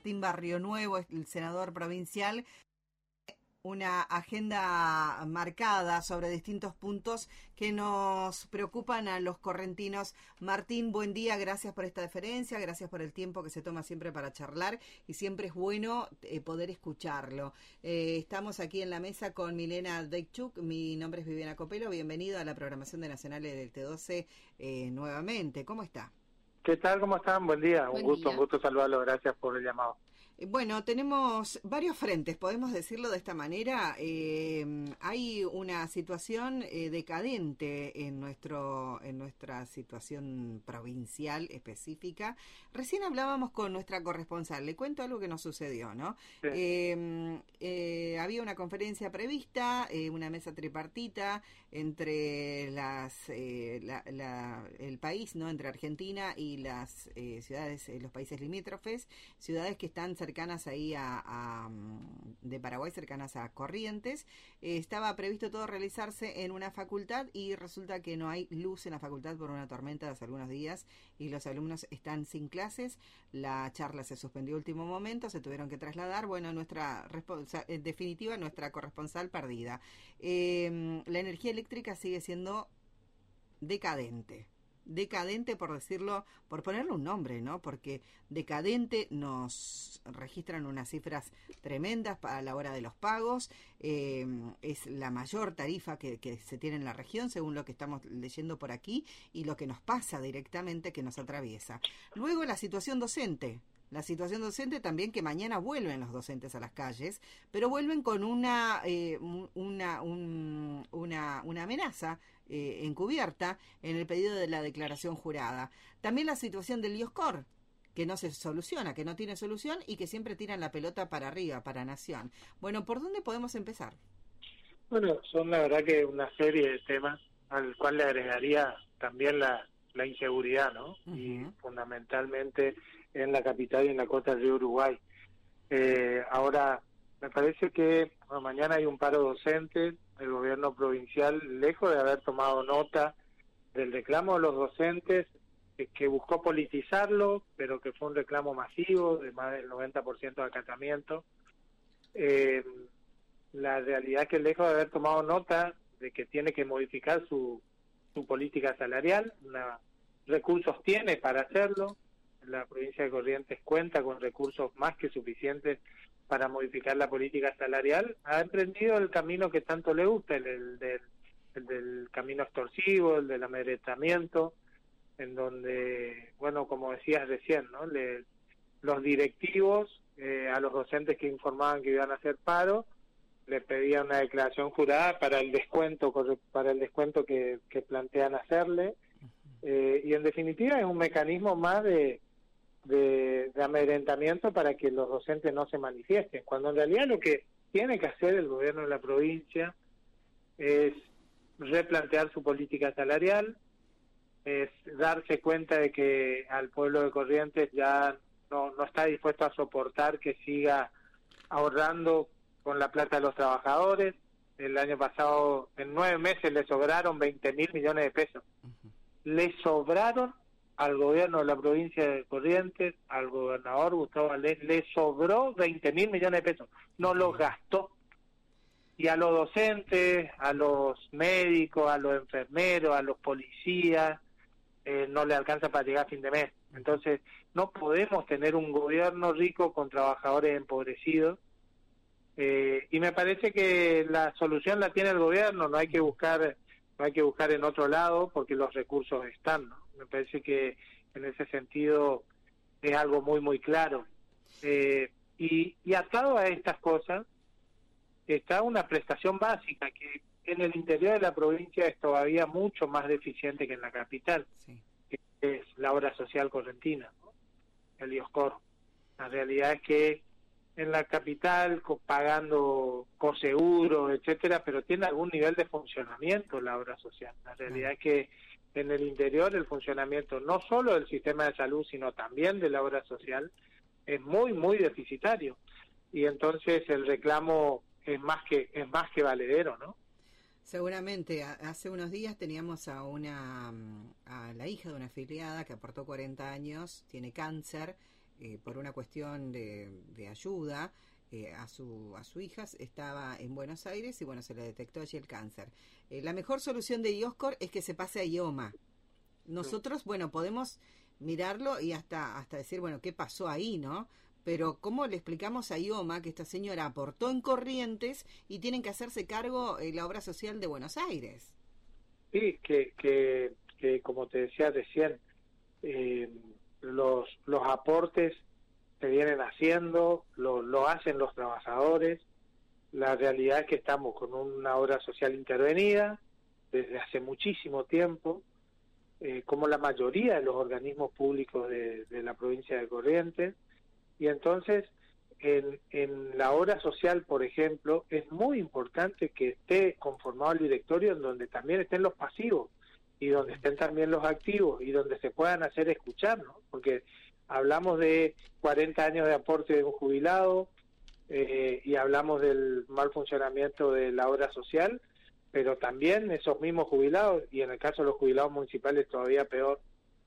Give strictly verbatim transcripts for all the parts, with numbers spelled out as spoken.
Martín Barrio Nuevo, el senador provincial, una agenda marcada sobre distintos puntos que nos preocupan a los correntinos. Martín, buen día, gracias por esta deferencia, gracias por el tiempo que se toma siempre para charlar y siempre es bueno eh, poder escucharlo. Eh, estamos aquí en la mesa con Milena Deichuk, mi nombre es Viviana Copelo, bienvenido a la programación de Nacionales del T doce eh, nuevamente. ¿Cómo está? ¿Qué tal? ¿Cómo están? Buen día, Buen un gusto, día. un gusto saludarlos, gracias por el llamado. Bueno, tenemos varios frentes, podemos decirlo de esta manera. Eh, hay una situación eh, decadente en nuestro en nuestra situación provincial específica. Recién hablábamos con nuestra corresponsal, le cuento algo que nos sucedió, ¿no? Sí. Eh, eh, había una conferencia prevista, eh, una mesa tripartita entre las eh, la, la, el país, ¿no? Entre Argentina y las eh, ciudades, eh, los países limítrofes, ciudades que están cercanas ahí a, a de Paraguay, cercanas a Corrientes. Eh, estaba previsto todo realizarse en una facultad y resulta que no hay luz en la facultad por una tormenta de hace algunos días y los alumnos están sin clases. La charla se suspendió a último momento, se tuvieron que trasladar. Bueno, nuestra en definitiva, nuestra corresponsal perdida. Eh, la energía eléctrica sigue siendo decadente. Decadente, por decirlo, por ponerle un nombre, ¿no? Porque decadente nos registran unas cifras tremendas a la hora de los pagos. Eh, es la mayor tarifa que, que se tiene en la región, según lo que estamos leyendo por aquí, y lo que nos pasa directamente, que nos atraviesa. Luego, la situación docente. La situación docente también, que mañana vuelven los docentes a las calles, pero vuelven con una eh, una, un, una una amenaza eh, encubierta en el pedido de la declaración jurada. También la situación del IOSCOR, que no se soluciona, que no tiene solución y que siempre tiran la pelota para arriba, para Nación. Bueno, ¿por dónde podemos empezar? Bueno, son la verdad que una serie de temas al cual le agregaría también la, la inseguridad, ¿no? Uh-huh. Y fundamentalmente en la capital y en la costa del río Uruguay. Eh, ahora, me parece que bueno, mañana hay un paro docente, el gobierno provincial, lejos de haber tomado nota del reclamo de los docentes, que, que buscó politizarlo, pero que fue un reclamo masivo, de más del noventa por ciento de acatamiento. Eh, la realidad es que lejos de haber tomado nota de que tiene que modificar su, su política salarial, una, recursos tiene para hacerlo. La provincia de Corrientes cuenta con recursos más que suficientes para modificar la política salarial. Ha emprendido el camino que tanto le gusta, el, el, del, el del camino extorsivo, el del amedrentamiento, en donde, bueno, como decías recién, ¿no? Le, los directivos eh, a los docentes que informaban que iban a hacer paro, les pedían una declaración jurada para el descuento, para el descuento que, que plantean hacerle, eh, y en definitiva es un mecanismo más de De, de amedrentamiento para que los docentes no se manifiesten, cuando en realidad lo que tiene que hacer el gobierno de la provincia es replantear su política salarial, es darse cuenta de que al pueblo de Corrientes ya no, no está dispuesto a soportar que siga ahorrando con la plata de los trabajadores. El año pasado, en nueve meses, le sobraron veinte mil millones de pesos. Uh-huh. Le sobraron al gobierno de la provincia de Corrientes, al gobernador Gustavo Valdés, le sobró veinte mil millones de pesos, no los gastó. Y a los docentes, a los médicos, a los enfermeros, a los policías, eh, no le alcanza para llegar a fin de mes. Entonces, no podemos tener un gobierno rico con trabajadores empobrecidos, eh, y me parece que la solución la tiene el gobierno, no hay que buscar... no hay que buscar en otro lado porque los recursos están, ¿no? Me parece que en ese sentido es algo muy, muy claro. Eh, y, y atado a estas cosas está una prestación básica que en el interior de la provincia es todavía mucho más deficiente que en la capital, sí. Que es la obra social correntina, ¿no? El IOSCOR. La realidad es que en la capital, pagando coseguros, etcétera, pero tiene algún nivel de funcionamiento la obra social. La realidad es que en el interior el funcionamiento no solo del sistema de salud, sino también de la obra social, es muy, muy deficitario. Y entonces el reclamo es más que es más que valedero, ¿no? Seguramente. Hace unos días teníamos a una a la hija de una afiliada que aportó cuarenta años, tiene cáncer. eh, por una cuestión de, de ayuda eh, a su a su hija, estaba en Buenos Aires y bueno, se le detectó allí el cáncer. Eh, la mejor solución de Dioscor es que se pase a IOMA. Nosotros, bueno, podemos mirarlo y hasta hasta decir, bueno, ¿qué pasó ahí, no? Pero ¿cómo le explicamos a IOMA que esta señora aportó en Corrientes y tienen que hacerse cargo eh, la obra social de Buenos Aires? Sí, que, que, que como te decía recién, eh, los, los aportes se vienen haciendo, lo, lo hacen los trabajadores. La realidad es que estamos con una obra social intervenida desde hace muchísimo tiempo, eh, como la mayoría de los organismos públicos de, de la provincia de Corrientes, y entonces en, en la obra social, por ejemplo, es muy importante que esté conformado el directorio en donde también estén los pasivos y donde estén también los activos y donde se puedan hacer escuchar, ¿no? Porque hablamos de cuarenta años de aporte de un jubilado eh, y hablamos del mal funcionamiento de la obra social, pero también esos mismos jubilados, y en el caso de los jubilados municipales todavía peor,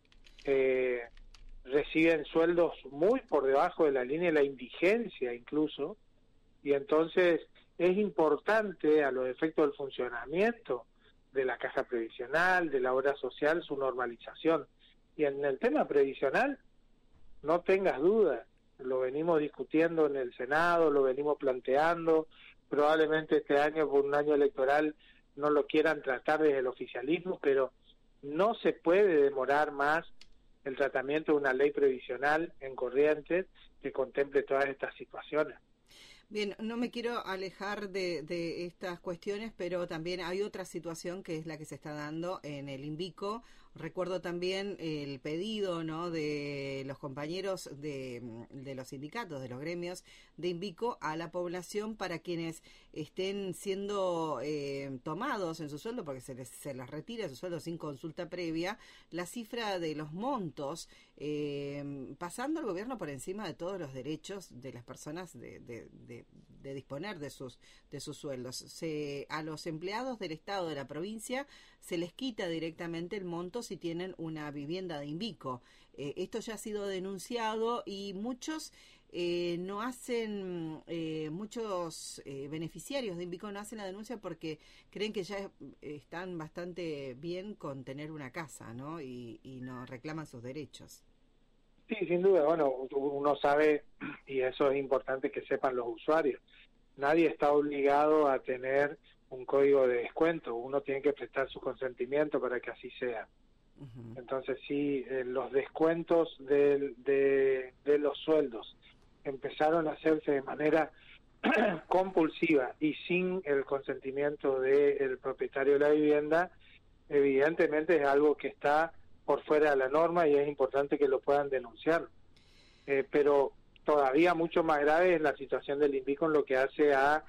eh, reciben sueldos muy por debajo de la línea de la indigencia incluso, y entonces es importante a los efectos del funcionamiento de la caja previsional, de la obra social, su normalización. Y en el tema previsional, no tengas dudas, lo venimos discutiendo en el Senado, lo venimos planteando, probablemente este año por un año electoral no lo quieran tratar desde el oficialismo, pero no se puede demorar más el tratamiento de una ley previsional en Corrientes que contemple todas estas situaciones. Bien, no me quiero alejar de, de estas cuestiones, pero también hay otra situación que es la que se está dando en el INVICO. Recuerdo también el pedido, ¿no?, de los compañeros de, de los sindicatos, de los gremios de INVICO a la población para quienes estén siendo eh, tomados en su sueldo, porque se les, se les retira su sueldo sin consulta previa, la cifra de los montos, eh, pasando al gobierno por encima de todos los derechos de las personas de, de, de, de disponer de sus, de sus sueldos. Se, a los empleados del Estado, de la provincia, se les quita directamente el monto si tienen una vivienda de INVICO. Eh, esto ya ha sido denunciado y muchos eh, no hacen, eh, muchos eh, beneficiarios de INVICO no hacen la denuncia porque creen que ya están bastante bien con tener una casa, ¿no? Y, y no reclaman sus derechos. Sí, sin duda. Bueno, uno sabe, y eso es importante que sepan los usuarios, nadie está obligado a tener un código de descuento, uno tiene que prestar su consentimiento para que así sea. Uh-huh. Entonces sí, eh, los descuentos de, de, de los sueldos empezaron a hacerse de manera compulsiva y sin el consentimiento del propietario de la vivienda, evidentemente es algo que está por fuera de la norma y es importante que lo puedan denunciar. Eh, pero todavía mucho más grave es la situación del INVICO en lo que hace a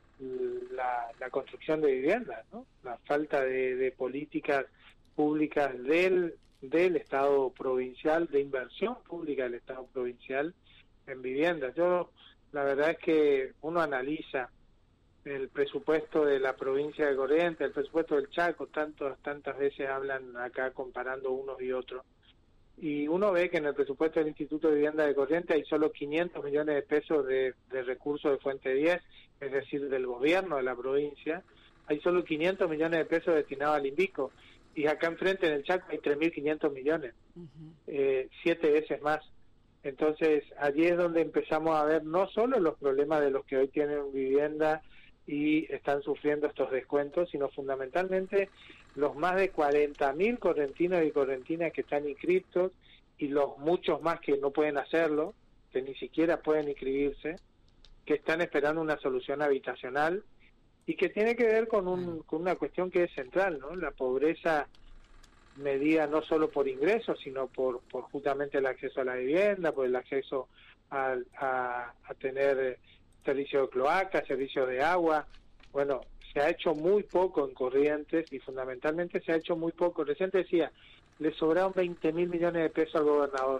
la, la construcción de viviendas, ¿no? La falta de, de políticas públicas del, del Estado provincial, de inversión pública del Estado provincial en viviendas. Yo, la verdad es que uno analiza el presupuesto de la provincia de Corrientes, el presupuesto del Chaco, tantos, tantas veces hablan acá comparando unos y otros, y uno ve que en el presupuesto del Instituto de Vivienda de Corrientes hay solo quinientos millones de pesos de, de recursos de Fuente diez, es decir, del gobierno de la provincia, hay solo quinientos millones de pesos destinados al INVICO, y acá enfrente en el Chaco hay tres mil quinientos millones, uh-huh. eh, siete veces más. Entonces allí es donde empezamos a ver no solo los problemas de los que hoy tienen vivienda y están sufriendo estos descuentos, sino fundamentalmente los más de cuarenta mil correntinos y correntinas que están inscritos y los muchos más que no pueden hacerlo, que ni siquiera pueden inscribirse, que están esperando una solución habitacional y que tiene que ver con, un, con una cuestión que es central, ¿no? La pobreza medida no solo por ingresos, sino por, por justamente el acceso a la vivienda, por el acceso a, a, a tener servicio de cloaca, servicio de agua. Bueno, se ha hecho muy poco en Corrientes y fundamentalmente se ha hecho muy poco. Recién decía, le sobraron veinte mil millones de pesos al gobernador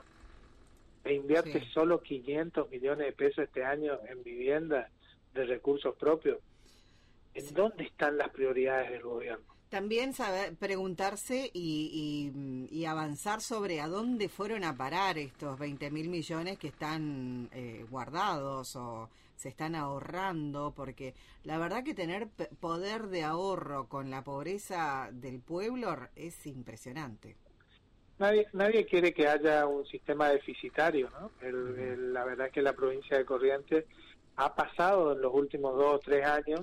e invierte sí. solo quinientos millones de pesos este año en vivienda de recursos propios. ¿En sí. dónde están las prioridades del gobierno? También saber, preguntarse y, y, y avanzar sobre a dónde fueron a parar estos veinte mil millones que están eh, guardados o se están ahorrando, porque la verdad que tener poder de ahorro con la pobreza del pueblo es impresionante. Nadie, nadie quiere que haya un sistema deficitario, ¿no? El, el, la verdad es que la provincia de Corrientes ha pasado en los últimos dos o tres años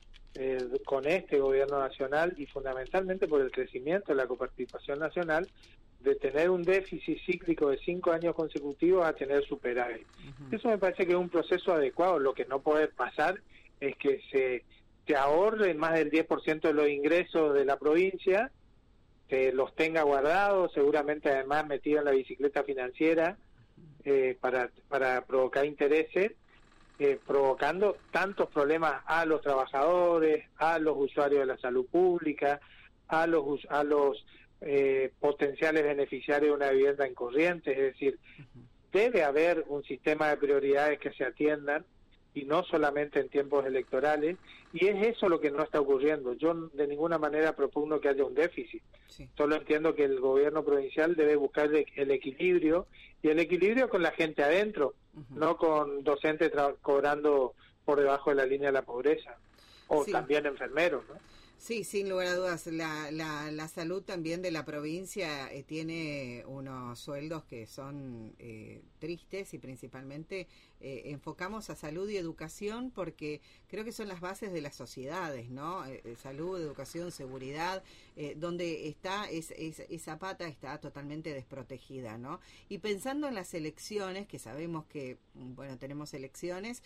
eh, con este gobierno nacional y fundamentalmente por el crecimiento de la coparticipación nacional, de tener un déficit cíclico de cinco años consecutivos a tener superávit. Uh-huh. Eso me parece que es un proceso adecuado. Lo que no puede pasar es que se, se ahorre más del diez por ciento de los ingresos de la provincia, que los tenga guardados, seguramente además metido en la bicicleta financiera eh, para, para provocar intereses, eh, provocando tantos problemas a los trabajadores, a los usuarios de la salud pública, a los, a los eh, potenciales beneficiarios de una vivienda en Corrientes. Es decir, debe haber un sistema de prioridades que se atiendan, y no solamente en tiempos electorales, y es eso lo que no está ocurriendo. Yo de ninguna manera propugno que haya un déficit, sí. Solo entiendo que el gobierno provincial debe buscar el equilibrio, y el equilibrio con la gente adentro, uh-huh. no con docentes cobrando por debajo de la línea de la pobreza, o sí. también enfermeros, ¿no? Sí, sin lugar a dudas, la, la, la salud también de la provincia eh, tiene unos sueldos que son eh, tristes, y principalmente eh, enfocamos a salud y educación porque creo que son las bases de las sociedades, ¿no? Eh, salud, educación, seguridad, eh, donde está es, es, esa pata está totalmente desprotegida, ¿no? Y pensando en las elecciones, que sabemos que, bueno, tenemos elecciones,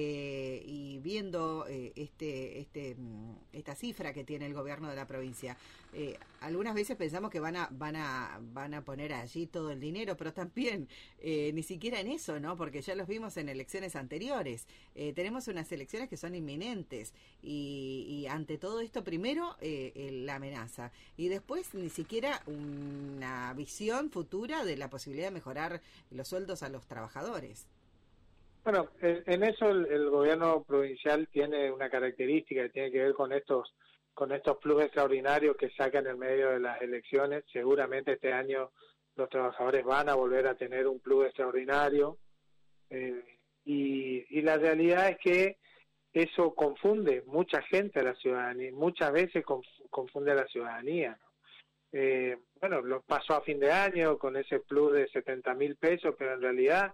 eh, y viendo eh, este, este, esta cifra que que tiene el gobierno de la provincia. Eh, algunas veces pensamos que van a van a van a poner allí todo el dinero, pero también eh, ni siquiera en eso, ¿no? Porque ya los vimos en elecciones anteriores. Eh, tenemos unas elecciones que son inminentes y, y ante todo esto primero eh, eh, la amenaza y después ni siquiera una visión futura de la posibilidad de mejorar los sueldos a los trabajadores. Bueno, en eso el, el gobierno provincial tiene una característica que tiene que ver con estos con estos plus extraordinarios que sacan en medio de las elecciones. Seguramente este año los trabajadores van a volver a tener un plus extraordinario, eh, y, y la realidad es que eso confunde mucha gente a la ciudadanía, muchas veces confunde a la ciudadanía, ¿no? Eh, bueno, lo pasó a fin de año con ese plus de setenta mil pesos, pero en realidad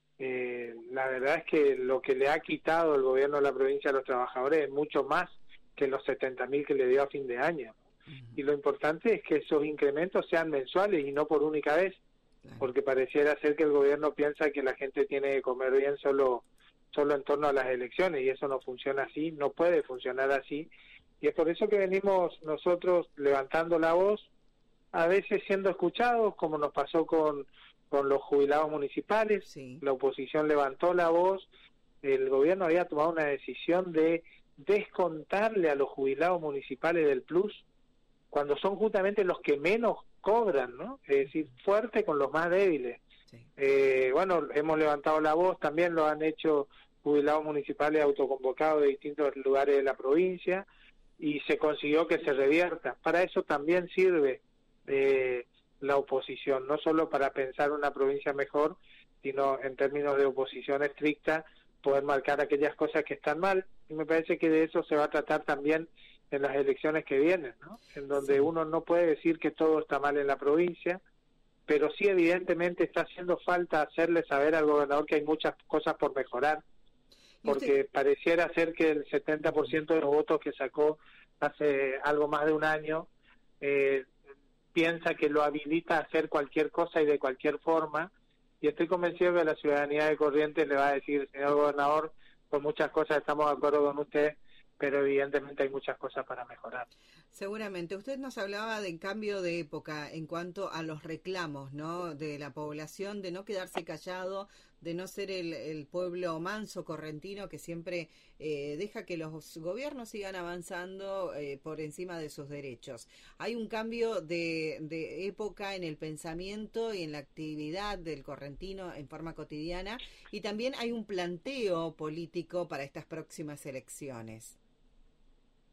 eh, la verdad es que lo que le ha quitado el gobierno de la provincia a los trabajadores es mucho más que los setenta mil que le dio a fin de año. Uh-huh. Y lo importante es que esos incrementos sean mensuales y no por única vez, uh-huh. porque pareciera ser que el gobierno piensa que la gente tiene que comer bien solo, solo en torno a las elecciones, y eso no funciona así, no puede funcionar así, y es por eso que venimos nosotros levantando la voz, a veces siendo escuchados, como nos pasó con, con los jubilados municipales. Sí. La oposición levantó la voz, el gobierno había tomado una decisión de descontarle a los jubilados municipales del plus, cuando son justamente los que menos cobran, ¿no? Es decir, fuerte con los más débiles. Sí. Eh, bueno, hemos levantado la voz, también lo han hecho jubilados municipales autoconvocados de distintos lugares de la provincia, y se consiguió que se revierta. Para eso también sirve eh, la oposición, no solo para pensar una provincia mejor, sino en términos de oposición estricta, poder marcar aquellas cosas que están mal, y me parece que de eso se va a tratar también en las elecciones que vienen, ¿no? En donde sí. uno no puede decir que todo está mal en la provincia, pero sí evidentemente está haciendo falta hacerle saber al gobernador que hay muchas cosas por mejorar, porque usted... pareciera ser que el setenta por ciento de los votos que sacó hace algo más de un año eh, piensa que lo habilita a hacer cualquier cosa y de cualquier forma, y estoy convencido que la ciudadanía de Corrientes le va a decir: señor gobernador, con muchas cosas estamos de acuerdo con usted, pero evidentemente hay muchas cosas para mejorar. Seguramente. Usted nos hablaba de cambio de época en cuanto a los reclamos, ¿no?, de la población, de no quedarse callado, de no ser el, el pueblo manso correntino que siempre eh, deja que los gobiernos sigan avanzando eh, por encima de sus derechos. Hay un cambio de, de época en el pensamiento y en la actividad del correntino en forma cotidiana, y también hay un planteo político para estas próximas elecciones.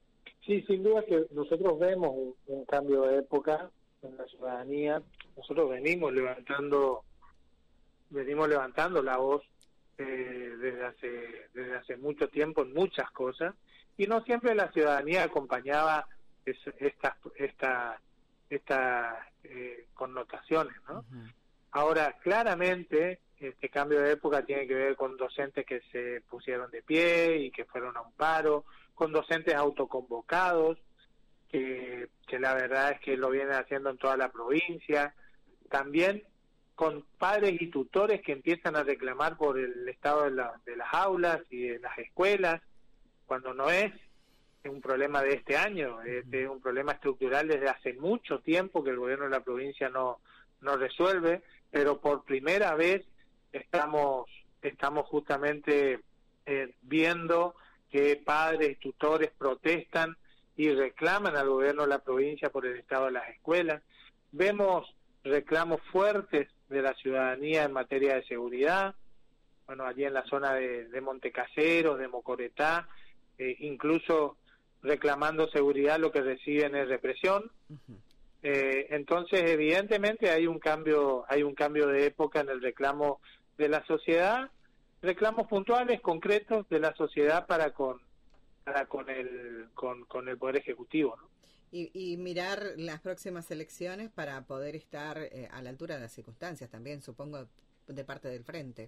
Sí, sin duda que nosotros vemos un, un cambio de época en la ciudadanía. Nosotros venimos levantando, venimos levantando la voz eh, desde hace desde hace mucho tiempo en muchas cosas, y no siempre la ciudadanía acompañaba es, estas estas estas eh, connotaciones, ¿no? Uh-huh. Ahora, claramente, este cambio de época tiene que ver con docentes que se pusieron de pie y que fueron a un paro, con docentes autoconvocados, que, que la verdad es que lo vienen haciendo en toda la provincia, también con padres y tutores que empiezan a reclamar por el estado de, la, de las aulas y de las escuelas, cuando no es un problema de este año, es uh-huh. un problema estructural desde hace mucho tiempo que el gobierno de la provincia no, no resuelve, pero por primera vez estamos, estamos justamente eh, viendo que padres y tutores protestan y reclaman al gobierno de la provincia por el estado de las escuelas. Vemos reclamos fuertes de la ciudadanía en materia de seguridad, bueno, allí en la zona de, de Montecaseros, de Mocoretá, eh, incluso reclamando seguridad, lo que reciben es represión. Uh-huh. Eh, entonces, evidentemente hay un cambio, hay un cambio de época en el reclamo de la sociedad, reclamos puntuales, concretos de la sociedad para con para con el con, con el Poder Ejecutivo, ¿no? Y, y mirar las próximas elecciones para poder estar eh, a la altura de las circunstancias también, supongo, de parte del Frente.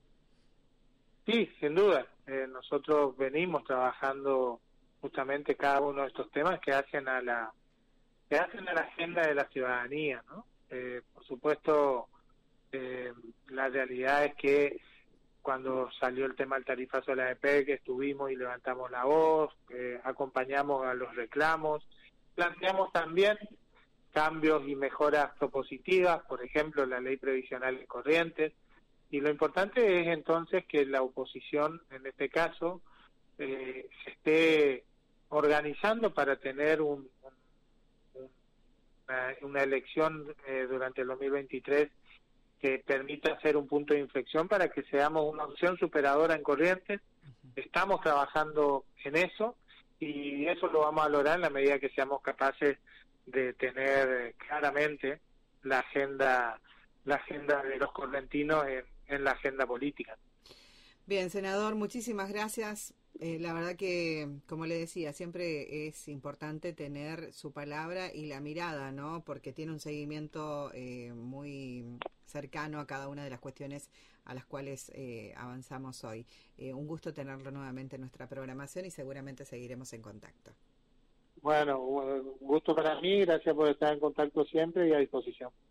Sí, sin duda. Eh, nosotros venimos trabajando justamente cada uno de estos temas que hacen a la que hacen a la agenda de la ciudadanía, ¿no? Eh, por supuesto, eh, la realidad es que cuando salió el tema del tarifazo de la E P E C, estuvimos y levantamos la voz, eh, acompañamos a los reclamos, planteamos también cambios y mejoras propositivas, por ejemplo, la ley previsional de corrientes, y lo importante es entonces que la oposición, en este caso, eh, se esté organizando para tener un, un, una, una elección eh, durante el dos mil veintitrés que permita ser un punto de inflexión para que seamos una opción superadora en Corrientes. Estamos trabajando en eso y eso lo vamos a lograr en la medida que seamos capaces de tener claramente la agenda la agenda de los correntinos en, en la agenda política. Bien, senador, muchísimas gracias. Eh, la verdad que, como le decía, siempre es importante tener su palabra y la mirada, ¿no? Porque tiene un seguimiento eh, muy cercano a cada una de las cuestiones a las cuales eh, avanzamos hoy. Eh, un gusto tenerlo nuevamente en nuestra programación y seguramente seguiremos en contacto. Bueno, un gusto para mí, gracias por estar en contacto siempre y a disposición.